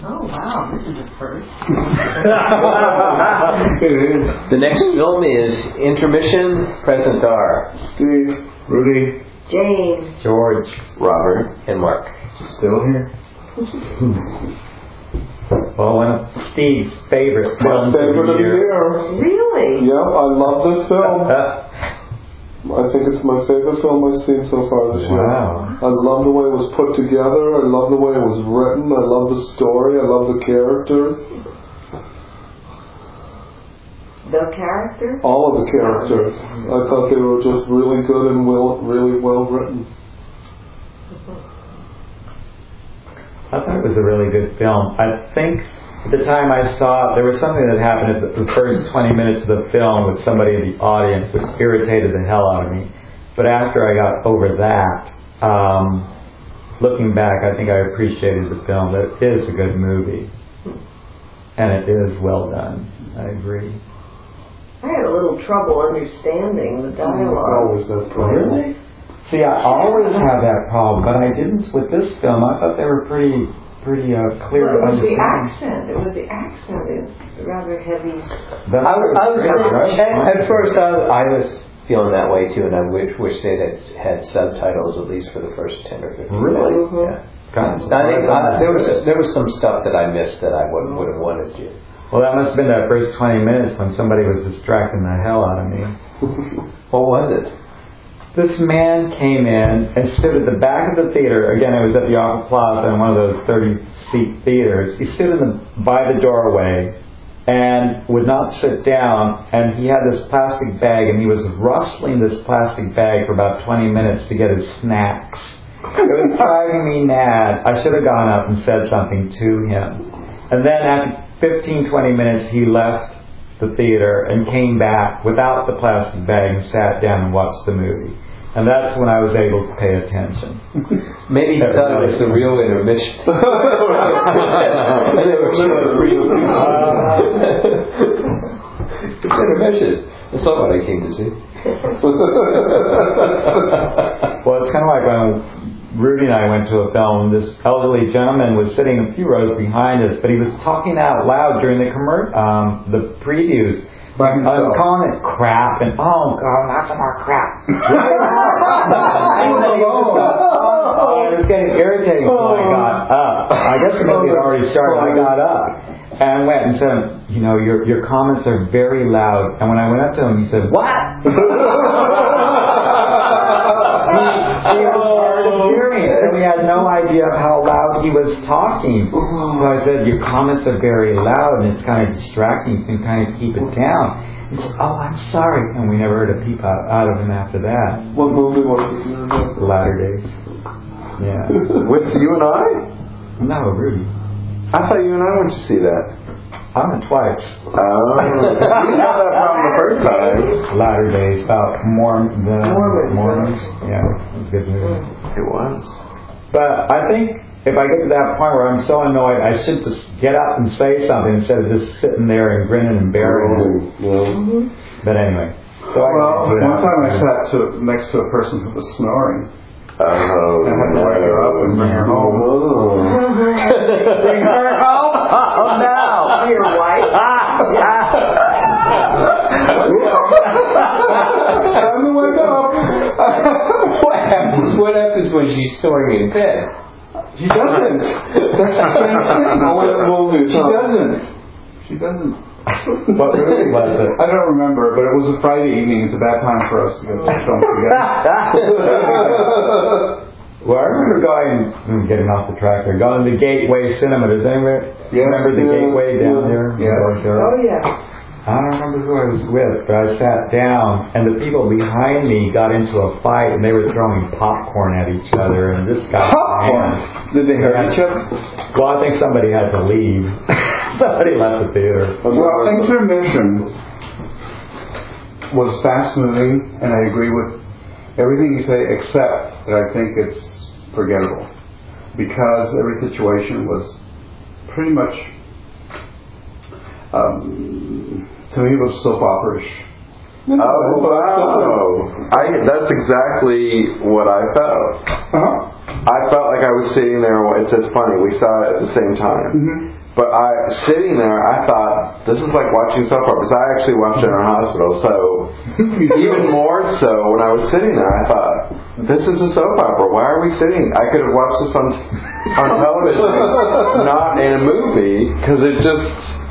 Oh, wow, this is a first. The next film is Intermission. Present are Steve, Rudy, Jane, George, Robert, and Mark. still here. well, one of Steve's favorite films Favorite of the year. really? Yep, I love this film. I think it's my favorite film I've seen so far this year. Wow. I love the way it was put together. I love the way it was written. I love the story. I love the characters. The character? All of the characters. I thought they were just really good and really well written. I thought it was a really good film. I think at the time I saw it, there was something that happened at the first 20 minutes of the film with somebody in the audience which irritated the hell out of me. But after I got over that, looking back, I think I appreciated the film. That it is a good movie. And it is well done. I agree. I had a little trouble understanding the dialogue. Always that problem. Really? See, I always have that problem, but I didn't with this film. I thought they were pretty clear to Well, it was the understand. accent. It was the accent. It's rather heavy. At first, I was feeling that way too, and I wish they had subtitles at least for the first 10 or 15 Really? minutes. Mhm. Yeah. God, I think there was some stuff that I missed that I would have wanted to. well, that must have been that first 20 minutes when somebody was distracting the hell out of me. What was it? This man came in and stood at the back of the theater. Again, it was at the Opera Plaza in one of those 30-seat theaters. He stood by the doorway and would not sit down. And he had this plastic bag, and he was rustling this plastic bag for about 20 minutes to get his snacks. It was driving me mad. I should have gone up and said something to him. And then after 15, 20 minutes, he left the theater and came back without the plastic bag and sat down and watched the movie. And that's when I was able to pay attention. Maybe he thought it was the real intermission. And they were showing real It's intermission. That's not what I came to see. Well, it's kind of like when Rudy and I went to a film. This elderly gentleman was sitting a few rows behind us, but he was talking out loud during the previews. By I was himself. calling it crap, and oh god, not some more crap. I was getting irritated when I got up. I guess the movie had already started. I got up and went and said, you know, your comments are very loud. And when I went up to him, he said, what? He was hard of hearing, and we had no idea of how loud he was talking. So I said, your comments are very loud, and it's kind of distracting. You can kind of keep it down. He said, oh, I'm sorry. And we never heard a peep out of him after that. What movie was it? Latter Days. Yeah. With you and I? No, Rudy. I thought you and I went to see that. I went twice. You got that problem the first time. Latter Days, about Mormons. Yeah, it was a good movie. It was. But I think if I get to that point where I'm so annoyed, I should just get up and say something instead of just sitting there and grinning and bearing it. But anyway. So one time I sat next to a person who was snoring. Oh, I had to wake her up and bring her home. Bring her home? Oh no, your wife? Time to wake up. What happens when she's snoring in bed? She doesn't. That's the same thing. She doesn't. What movie was it? I don't remember, but it was a Friday evening. It's a bad time for us to go to the film together. Well, I remember getting off the track there, going to the Gateway Cinema. Does anyone remember the Gateway down there? Yes. Oh yeah. I don't remember who I was with, but I sat down, and the people behind me got into a fight, and they were throwing popcorn at each other, and this guy... Popcorn? Did they hurt each other? Well, I think somebody had to leave. Somebody left the theater. Well, Intermission was fast moving, and I agree with everything you say, except that I think it's forgettable. Because every situation was pretty much... to me, it was soap opera-ish. Oh, wow. That's exactly what I felt. Uh-huh. I felt like I was sitting there. It's funny. We saw it at the same time. Mm-hmm. But sitting there, I thought, this is like watching soap operas. I actually watched General Hospital, so even more so when I was sitting there, I thought, this is a soap opera. Why are we sitting? I could have watched this on television, not in a movie, because it just...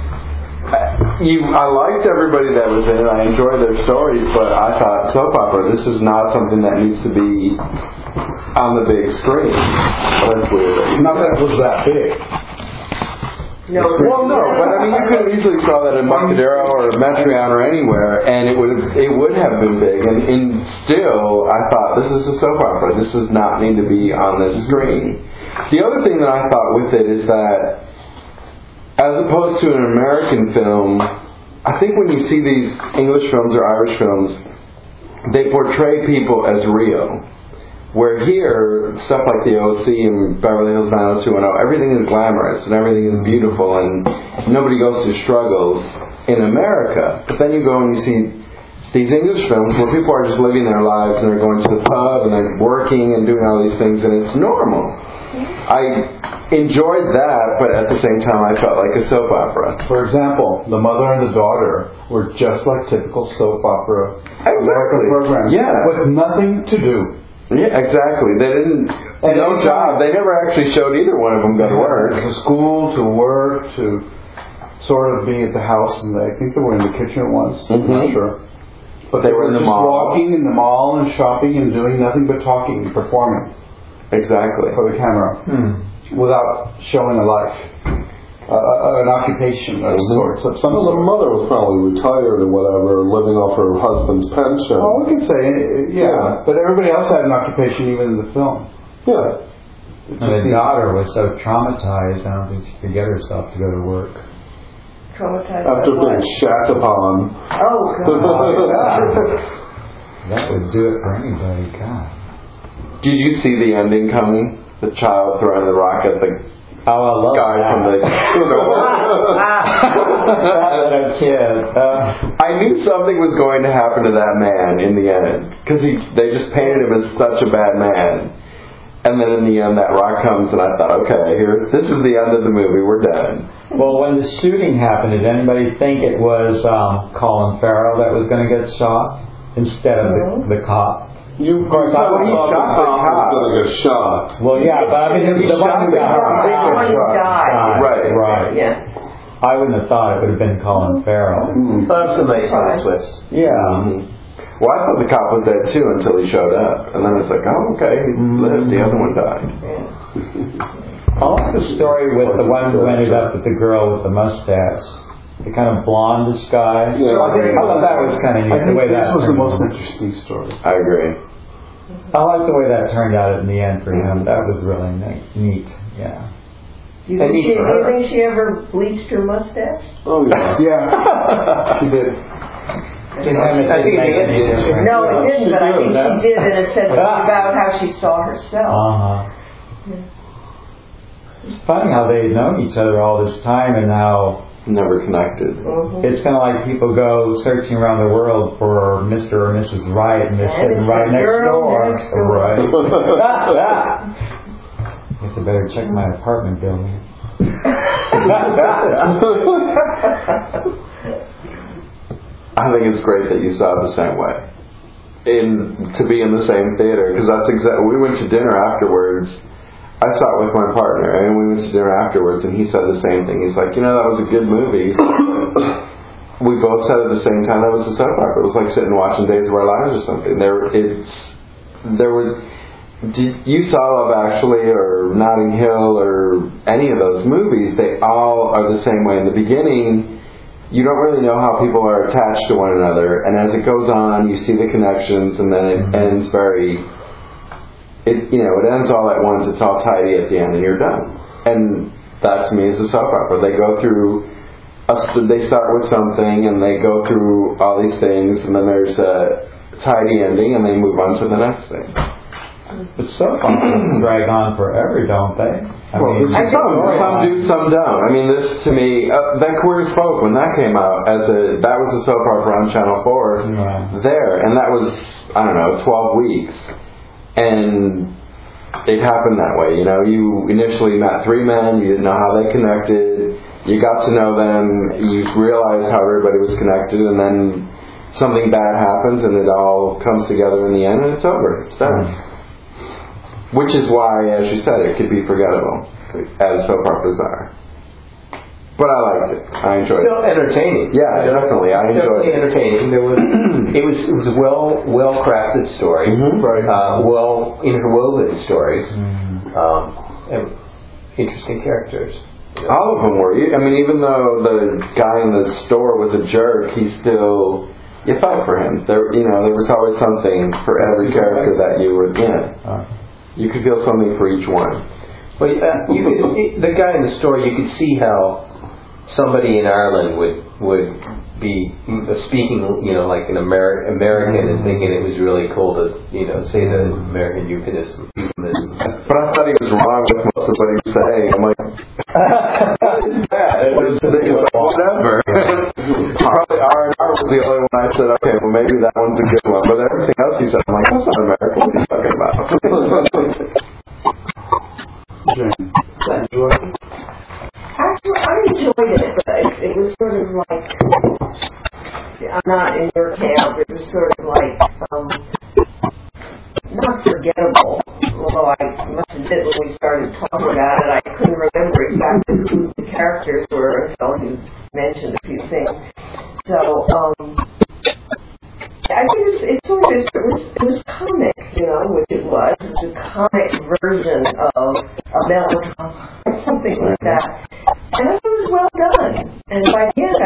I liked everybody that was in it. I enjoyed their stories, but I thought, soap opera, this is not something that needs to be on the big screen. Well, that's weird. Not that it was that big. No. Well, no, but I mean, you could have easily saw that in Embarcadero or Metreon or anywhere, and it would have been big. And still, I thought, this is a soap opera. This does not need to be on this screen. The other thing that I thought with it is that, as opposed to an American film, I think when you see these English films or Irish films, they portray people as real. Where here, stuff like the OC and Beverly Hills 90210, everything is glamorous and everything is beautiful and nobody goes through struggles in America. But then you go and you see these English films where people are just living their lives and they're going to the pub and they're working and doing all these things and it's normal. I enjoyed that, but at the same time I felt like a soap opera. For example, the mother and the daughter were just like typical soap opera American programs. Yeah. With nothing to do. Yeah, exactly. They didn't. No job. They never actually showed either one of them go to work. To school, to work, to sort of being at the house, and I think they were in the kitchen once. I'm not sure. But They were in the just mall. walking in the mall and shopping and doing nothing but talking and performing Exactly. for the camera without showing a life. An occupation of sorts. Of some Well, the sort. mother was probably retired or whatever, living off her husband's pension. Oh, we can say, yeah. But everybody else had an occupation even in the film. Yeah. And the daughter was so traumatized, I don't think she could get herself to go to work. Traumatized After by what? being shat upon. Oh, God. That would do it for anybody, God. Did you see the ending coming? The child throwing the rock at the Oh, I love guy that. from the That little kid. I knew something was going to happen to that man in the end because they just painted him as such a bad man, and then in the end that rock comes and I thought, okay, this is the end of the movie, we're done. Well, when the shooting happened, did anybody think it was Colin Farrell that was going to get shot instead of the cop? You, of course, he shot the cop. going to get shot. Well, yeah, but I mean, He the shot one the who got cop. The one who died. Right. Yeah. I wouldn't have thought it would have been Colin Farrell. That's a nice little twist. Yeah. Well, I thought the cop was dead too until he showed up, and then it's like, oh, okay, he lived. The other one died. I like the story with the one who ended up with the girl with the mustache. The kind of blondish guy. Yeah. I thought that was kind of neat. I think the way this that was the turned most out. interesting story. I agree. I like the way that turned out in the end for him. That was really neat. Yeah. Do you think she ever bleached her mustache? Oh, yeah. Yeah, she did. I think it did. No, it didn't, but I think she did, and it said something about how she saw herself. It's funny how they've known each other all this time and how Never connected. it's kind of like people go searching around the world for Mr. or Mrs. Right, and they're sitting right next door. Right. I guess I better check my apartment building. I think it's great that you saw it the same way. To be in the same theater, because that's exactly. We went to dinner afterwards. I saw it with my partner, and we went to dinner afterwards, and he said the same thing. He's like, that was a good movie. We both said at the same time that was a soap opera. It was like sitting and watching Days of Our Lives or something. You saw Love Actually or Notting Hill or any of those movies. They all are the same way. In the beginning, you don't really know how people are attached to one another, and as it goes on, you see the connections, and then it ends it ends all at once. It's all tidy at the end, and you're done. And that to me is a soap opera. They go through, they start with something, and they go through all these things, and then there's a tidy ending, and they move on to the next thing. But soap operas drag on forever, don't they? Some do, some don't. I mean, this to me, that Queer as Folk, when that came out, that was a soap opera on Channel 4 there, and that was, 12 weeks. And it happened that way. You initially met three men, you didn't know how they connected, You got to know them, you realized how everybody was connected, and then something bad happens and it all comes together in the end and it's over. It's done. Which is why, as you said, it could be forgettable, as soap operas are. But I liked it. I enjoyed it. Still entertaining. Yeah, definitely. I enjoyed Definitely it. entertaining. It was a well crafted story. Well interwoven stories. And interesting characters. All of them were. I mean, even though the guy in the store was a jerk, he still, you felt for him. There was always something for every character that you were in. You could feel something for each one. Well, the guy in the store, you could see how somebody in Ireland would be speaking, like an American and thinking it was really cool to, say the American euphemism. But I thought he was wrong with most of what he was saying. I'm like, whatever. Probably R&R was the only one I said, okay, well maybe that one's a good one. But everything else he said, I'm like, that's not American. What are you talking about? Actually, I enjoyed it, but it was sort of like, I'm not in your camp, it was sort of like, not forgettable, although I must admit when we started talking about it, I couldn't remember exactly who the characters were until you mentioned a few things. So, I think it was comic, which it was. It was a comic version of a melodrama, something like that. And I thought it was well done. And by the end,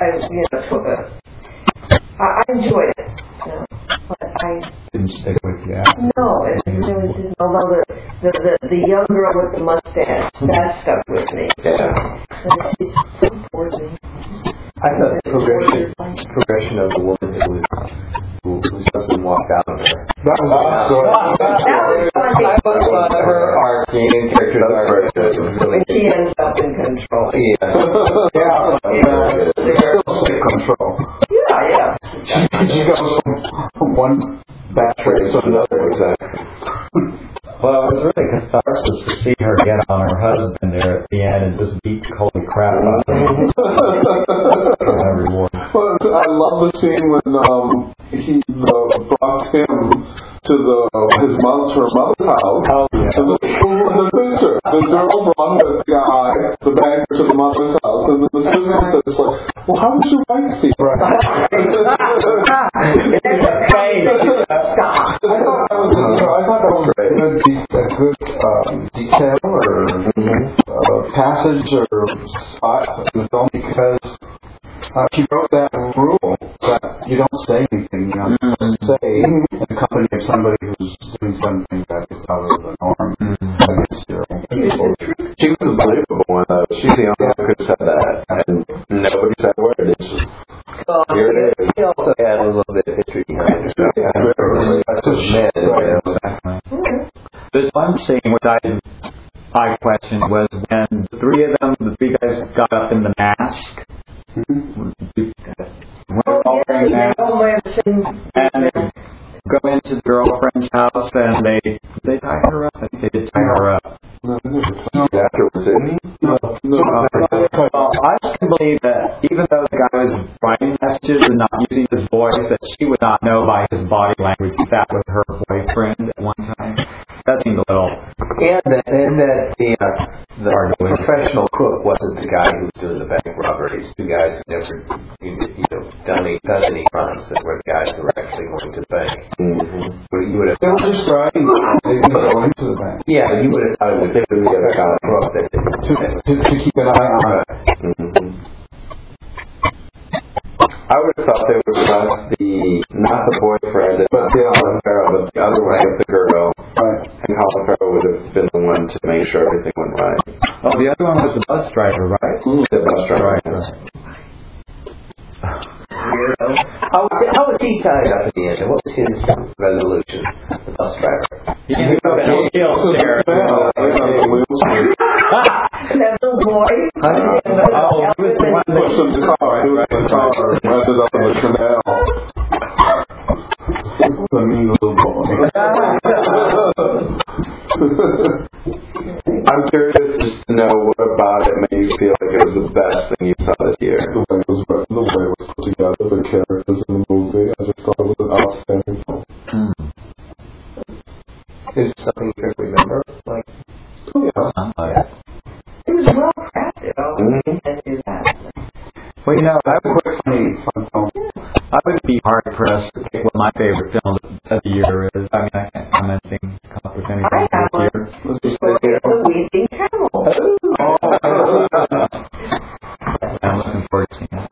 I enjoyed it. But I didn't stick with you. No, it really didn't. Although the young girl with the mustache, that stuck with me. Yeah. And she's important. I thought the progression of the woman whose husband walked out on her. That was good. I thought her arc and character arc When she ends up in control. Still control. Yeah. She goes from one bad trait to another. Well, it was really catharsis to see her get on her husband there at the end and just beat the holy crap out of him. I love the scene when he brought him to her mother's house. Oh, yeah. And the sister, the girl brought the guy, the banker, to the mother's house, and then the sister says, well, how was your wife feel? Stop. I thought that was a good detail or passage or spot in the film because she wrote that rule that you don't say anything you don't say in the company of somebody who's doing something that is out of the norm against your people. She was a believable one, though. She's the only one who could have said that. And nobody said a word. It's just, here it is. He also had a little bit of history behind it. There's one scene which I questioned was when the three guys got up in the mask. And they go into the girlfriend's house and they tie her up. I think they did tie her up. Afterwards, didn't he? Well, I can believe that even though the guy was writing messages and not using his voice, that she would not know by his body language that was her boyfriend at one time. That seemed a little. And that the professional cook wasn't the guy who was doing the bank robberies. Two guys who never done any crimes that were the guys who were actually going to the bank. Mm-hmm. You would have. They were just driving. They didn't go into the bank. Yeah, you would have thought it would have been the other guy To keep an eye on it. Mm-hmm. I would have thought they would have left not the boyfriend, but Colin Farrell, but the other one with the girl. Right. And Colin Farrell would have been the one to make sure everything went right. Oh, the other one was the bus driver, right? The bus driver. How was he tied up at the end? And what was his resolution? The bus driver. That little boy. Pushed in the car. He was in the car. Ended up in the canal. The mean little boy. I'm curious just to know what about it made you feel like it was the best thing you saw this year. The way it was put together, the characters in the movie, I just thought it was an outstanding film. Is it something you can remember? Like, Oh, yeah. It was well crafted. And do that. Well, you know, That's a quick, funny, fun film. I would be hard pressed to pick what my favorite film of the year is. I mean, I can't come up with anything I have this one. year. The Weeping Camel. I'm looking forward to seeing it.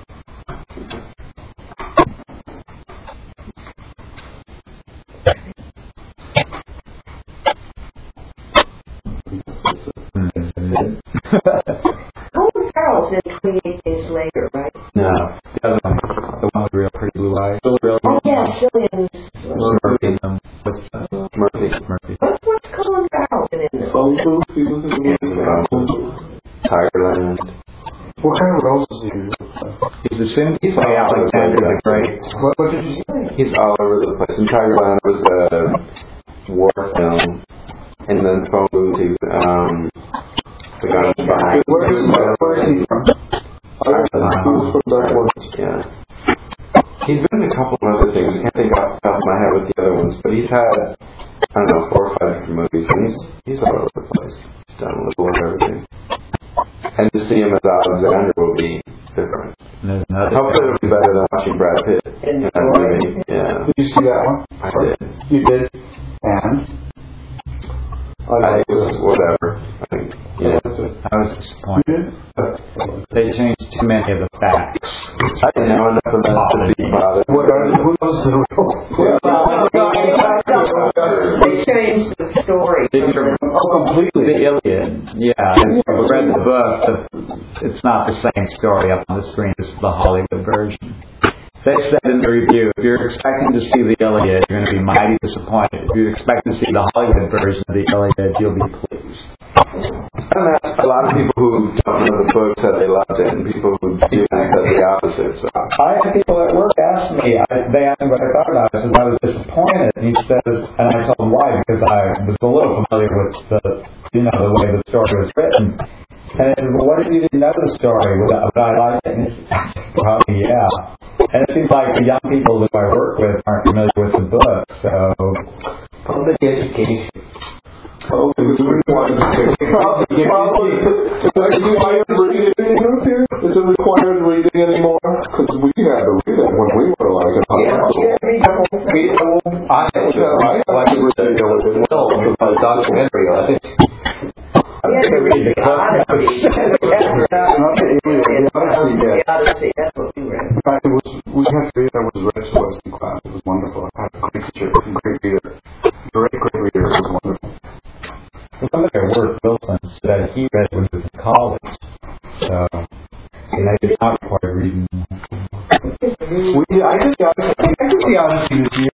Colin Farrell's in 28 Days Later, right? No, the other one, the one with real pretty blue eyes. Oh, yeah, Cillian. Murphy. What's that? Murphy. What's Colin Farrell been in this? Phone booth, he was in the movie. Tigerland. What kind of roles does he do? He's the same. He's like Alexander the Great. What did you say? He's all over the place. And Tigerland was a war film. And then Phone Booth, he's the guy behind. Where is he from? Ireland. Yeah. He's been in a couple of other things. I can't think off the top of my head with the other ones, but he's had, I don't know, 4 or 5 different movies, and he's all over the place. He's done a little of everything. And to see him as Alexander will be different. Hopefully it'll be better than watching Brad Pitt in that movie. Yeah, Did you see that one? I did. You did. And? I was whatever. I think. Yeah. I was disappointed. They changed too many of the facts. I didn't know enough about to be bothered. Who knows the real? They changed the story. Completely. The Iliad. Yeah, if you read the book, it's not the same story up on the screen as the Hollywood version. They said in the review, if you're expecting to see the Iliad, you're going to be mighty disappointed. If you expect to see the Hollywood version of the Iliad, you'll be pleased. And that's a lot of people who don't know the book said they loved it, and people who do said the opposite. So. I had people at work ask me, they asked me what I thought about it, and I was disappointed. And he says, and I told him why, because I was a little familiar with the way the story was written. And I said, well, what if you didn't know the story? Would I like it? And he said, probably, yeah. And it seems like the young people that I work with aren't familiar with the book, so... Public education. Oh, it's required reading anymore? Because we had to read it when we were like in high school. I like it was a documentary on it. We had to read the Odyssey. The Odyssey, that's what we read. In fact, we had to read that was read to us in class. It was wonderful. I had a great teacher, a great reader. Great reader. It was wonderful. Somebody at work, Wilson, said he read when he was in college. So, and I did not require reading. I did the Odyssey this year.